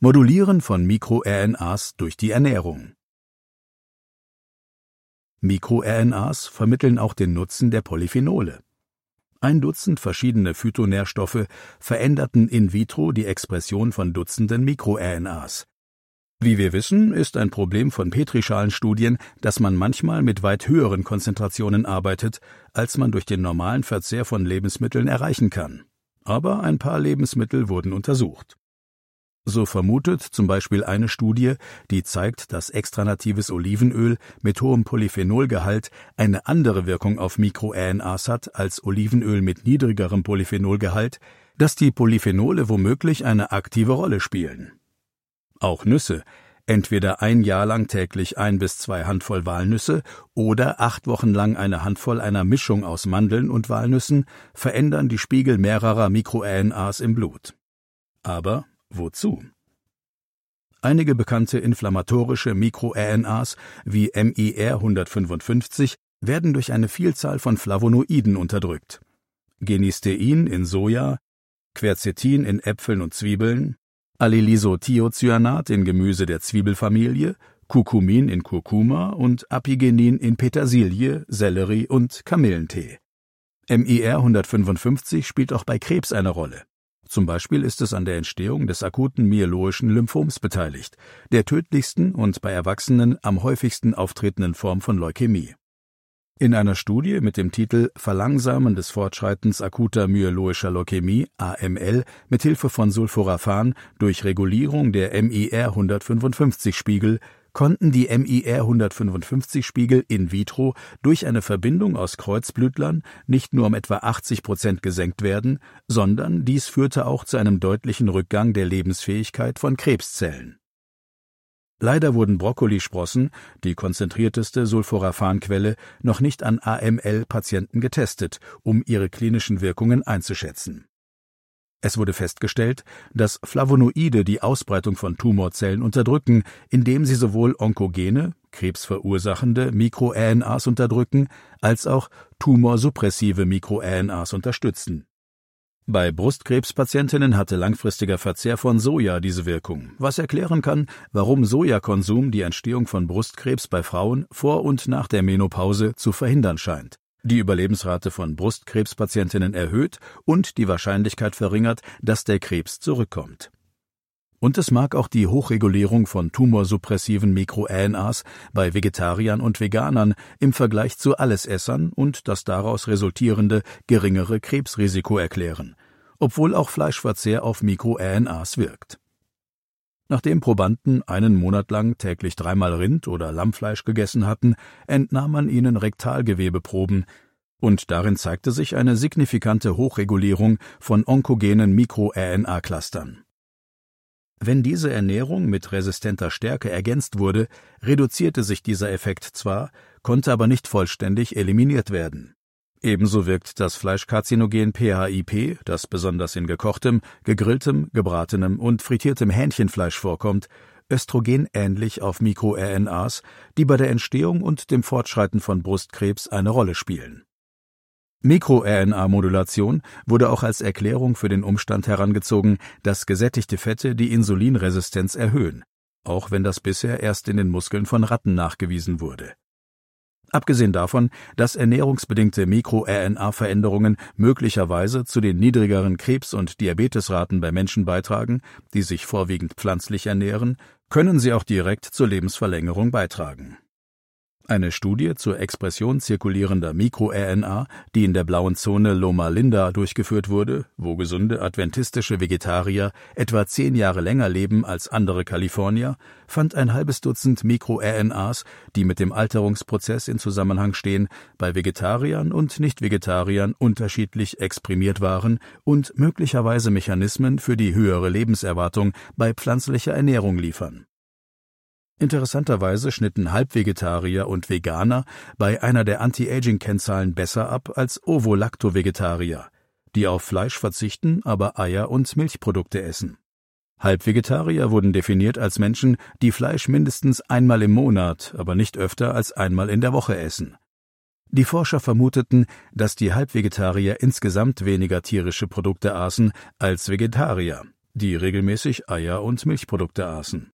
Modulieren von MikroRNAs durch die Ernährung. MikroRNAs vermitteln auch den Nutzen der Polyphenole. 1 Dutzend verschiedene Phytonährstoffe veränderten in vitro die Expression von Dutzenden MikroRNAs. Wie wir wissen, ist ein Problem von Petrischalenstudien, dass man manchmal mit weit höheren Konzentrationen arbeitet, als man durch den normalen Verzehr von Lebensmitteln erreichen kann. Aber ein paar Lebensmittel wurden untersucht. So vermutet zum Beispiel eine Studie, die zeigt, dass extranatives Olivenöl mit hohem Polyphenolgehalt eine andere Wirkung auf MikroRNAs hat als Olivenöl mit niedrigerem Polyphenolgehalt, dass die Polyphenole womöglich eine aktive Rolle spielen. Auch Nüsse, entweder 1 Jahr lang täglich 1 bis 2 Handvoll Walnüsse oder 8 Wochen lang eine Handvoll einer Mischung aus Mandeln und Walnüssen, verändern die Spiegel mehrerer MikroRNAs im Blut. Aber wozu? Einige bekannte inflammatorische MikroRNAs wie MIR155 werden durch eine Vielzahl von Flavonoiden unterdrückt. Genistein in Soja, Quercetin in Äpfeln und Zwiebeln, Allylisothiocyanat in Gemüse der Zwiebelfamilie, Curcumin in Kurkuma und Apigenin in Petersilie, Sellerie und Kamillentee. MIR155 spielt auch bei Krebs eine Rolle. Zum Beispiel ist es an der Entstehung des akuten myeloischen Lymphoms beteiligt, der tödlichsten und bei Erwachsenen am häufigsten auftretenden Form von Leukämie. In einer Studie mit dem Titel Verlangsamen des Fortschreitens akuter myeloischer Leukämie (AML) mit Hilfe von Sulforaphan durch Regulierung der MIR155-Spiegel konnten die MIR155-Spiegel in vitro durch eine Verbindung aus Kreuzblütlern nicht nur um etwa 80% gesenkt werden, sondern dies führte auch zu einem deutlichen Rückgang der Lebensfähigkeit von Krebszellen. Leider wurden Brokkolisprossen, die konzentrierteste Sulforaphan-Quelle, noch nicht an AML-Patienten getestet, um ihre klinischen Wirkungen einzuschätzen. Es wurde festgestellt, dass Flavonoide die Ausbreitung von Tumorzellen unterdrücken, indem sie sowohl onkogene, krebsverursachende MikroRNAs unterdrücken, als auch tumorsuppressive MikroRNAs unterstützen. Bei Brustkrebspatientinnen hatte langfristiger Verzehr von Soja diese Wirkung, was erklären kann, warum Sojakonsum die Entstehung von Brustkrebs bei Frauen vor und nach der Menopause zu verhindern scheint, die Überlebensrate von Brustkrebspatientinnen erhöht und die Wahrscheinlichkeit verringert, dass der Krebs zurückkommt. Und es mag auch die Hochregulierung von tumorsuppressiven MikroRNAs bei Vegetariern und Veganern im Vergleich zu Allesessern und das daraus resultierende geringere Krebsrisiko erklären, obwohl auch Fleischverzehr auf MikroRNAs wirkt. Nachdem Probanden 1 Monat lang täglich 3-mal Rind- oder Lammfleisch gegessen hatten, entnahm man ihnen Rektalgewebeproben, und darin zeigte sich eine signifikante Hochregulierung von onkogenen MikroRNA-Clustern. Wenn diese Ernährung mit resistenter Stärke ergänzt wurde, reduzierte sich dieser Effekt zwar, konnte aber nicht vollständig eliminiert werden. Ebenso wirkt das Fleischkarzinogen PHIP, das besonders in gekochtem, gegrilltem, gebratenem und frittiertem Hähnchenfleisch vorkommt, östrogenähnlich auf MikroRNAs, die bei der Entstehung und dem Fortschreiten von Brustkrebs eine Rolle spielen. MikroRNA-Modulation wurde auch als Erklärung für den Umstand herangezogen, dass gesättigte Fette die Insulinresistenz erhöhen, auch wenn das bisher erst in den Muskeln von Ratten nachgewiesen wurde. Abgesehen davon, dass ernährungsbedingte MikroRNA-Veränderungen möglicherweise zu den niedrigeren Krebs- und Diabetesraten bei Menschen beitragen, die sich vorwiegend pflanzlich ernähren, können sie auch direkt zur Lebensverlängerung beitragen. Eine Studie zur Expression zirkulierender MikroRNA, die in der blauen Zone Loma Linda durchgeführt wurde, wo gesunde adventistische Vegetarier etwa 10 Jahre länger leben als andere Kalifornier, fand ein halbes Dutzend MikroRNAs, die mit dem Alterungsprozess in Zusammenhang stehen, bei Vegetariern und Nicht-Vegetariern unterschiedlich exprimiert waren und möglicherweise Mechanismen für die höhere Lebenserwartung bei pflanzlicher Ernährung liefern. Interessanterweise schnitten Halbvegetarier und Veganer bei einer der Anti-Aging-Kennzahlen besser ab als Ovo-Lacto-Vegetarier, die auf Fleisch verzichten, aber Eier und Milchprodukte essen. Halbvegetarier wurden definiert als Menschen, die Fleisch mindestens 1-mal im Monat, aber nicht öfter als 1-mal in der Woche essen. Die Forscher vermuteten, dass die Halbvegetarier insgesamt weniger tierische Produkte aßen als Vegetarier. die regelmäßig Eier und Milchprodukte aßen.